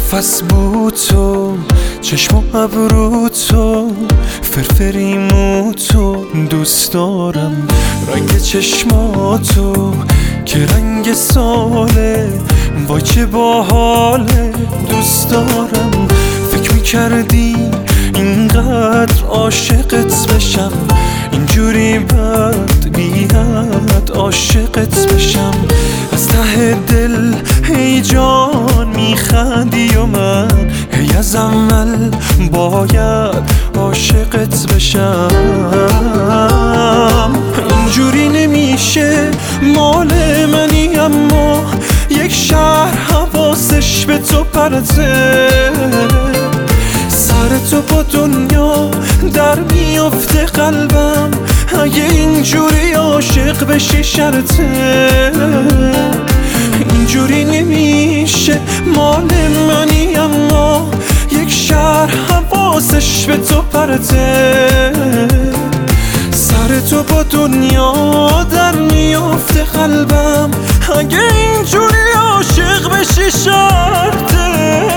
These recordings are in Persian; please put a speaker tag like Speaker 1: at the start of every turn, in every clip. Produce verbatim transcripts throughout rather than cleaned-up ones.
Speaker 1: نفس بود تو، چشم و ابرو تو، فرفری مو تو، دوست دارم رنگ چشماتو که رنگ ساله، وای چه باحاله، دوست دارم. فکر میکردی اینقدر عاشقت بشم، اینجوری بد بیاد عاشقت بشم. از ته دل ای جان میخندی و من هی از اول باید عاشقت بشم. اینجوری نمیشه، مال منی اما یک شهر حواسش به تو پرته، سر تو با دنیا در میفته قلبم، اگه اینجوری عاشق بشی شرطه. اینجوری نمیشه، مال منی اما یک شهر حواسش به تو پرته، سر تو با دنیا در میفته قلبم، اگه اینجوری عاشق بشی شرطه.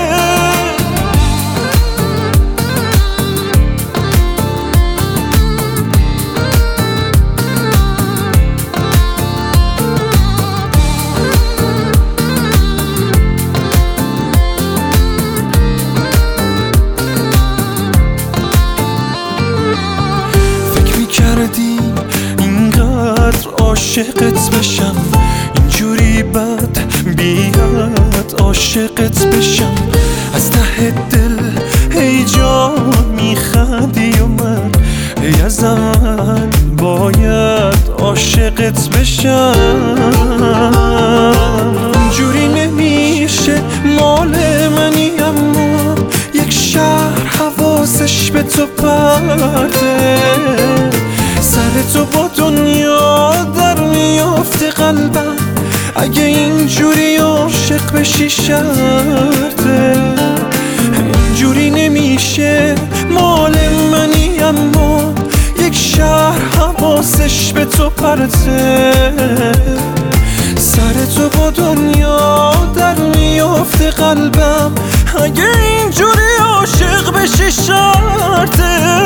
Speaker 1: اینقدر عاشقت بشم، اینجوری بد بیاد عاشقت بشم. از ته دل ای جان میخندی و من ای از اول باید عاشقت بشم. اینجوری نمیشه، مال منی اما یک شهر حواسش به تو پرته، سر تو با دنیا در میفته قلبم، اگه اینجوری عاشق بشی شرطه. اینجوری نمیشه، مال منی اما یک شهر حواسش به تو پرته، سر تو با دنیا در میفته قلبم، اگه اینجوری عاشق بشی شرطه.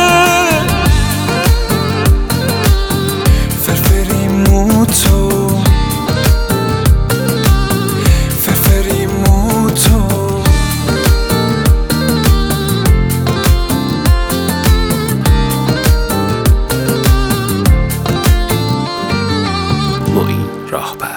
Speaker 1: فرفری مو تو، فرفری مو تو، معین راهبر.